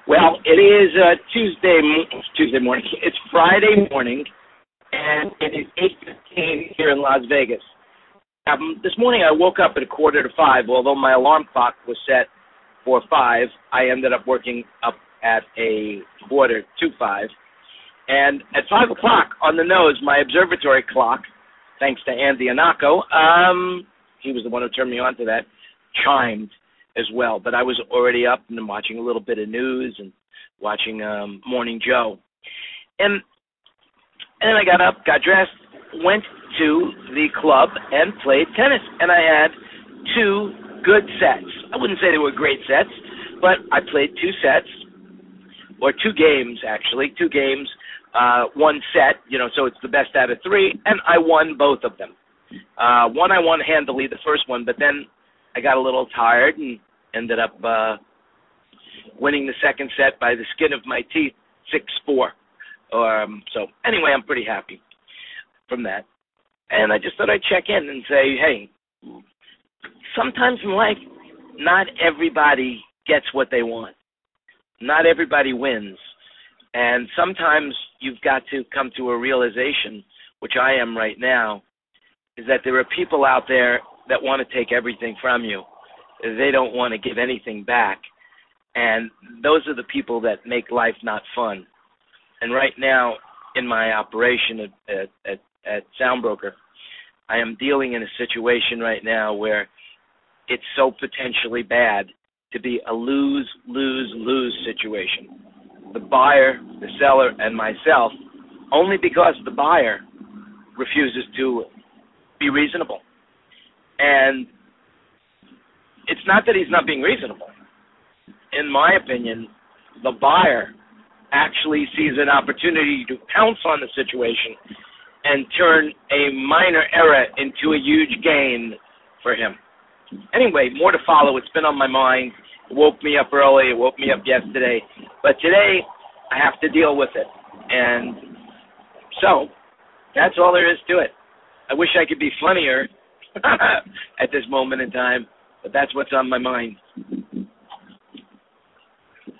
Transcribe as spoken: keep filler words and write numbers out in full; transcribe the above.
Well, it is uh, Tuesday. mo- Tuesday morning. It's Friday morning, and it is eight fifteen here in Las Vegas. Um, this morning I woke up at a quarter to five. Although my alarm clock was set for five, I ended up working up at a quarter to five. And at five o'clock on the nose, my observatory clock, thanks to Andy Anako, um, he was the one who turned me on to that, chimed as well. But I was already up and watching a little bit of news and watching um, Morning Joe. And, and then I got up, got dressed, went to the club and played tennis. And I had two good sets. I wouldn't say they were great sets, but I played two sets, or two games, actually, two games, uh, one set, you know, so it's the best out of three, and I won both of them. Uh, one I won handily, the first one, but then I got a little tired and ended up uh, winning the second set by the skin of my teeth, six four. Um, so anyway, I'm pretty happy from that. And I just thought I'd check in and say, hey, sometimes in life, not everybody gets what they want. Not everybody wins. And sometimes you've got to come to a realization, which I am right now, is that there are people out there that want to take everything from you. They don't want to give anything back. And those are the people that make life not fun. And right now, in my operation at, at, at, at Soundbroker, I am dealing in a situation right now where it's so potentially bad to be a lose, lose, lose situation. The buyer, the seller, and myself, only because the buyer refuses to be reasonable. And it's not that he's not being reasonable. In my opinion, the buyer actually sees an opportunity to pounce on the situation and turn a minor error into a huge gain for him. Anyway, more to follow. It's been on my mind. It woke me up early. It woke me up yesterday. But today, I have to deal with it. And so, that's all there is to it. I wish I could be funnier at this moment in time, but that's what's on my mind.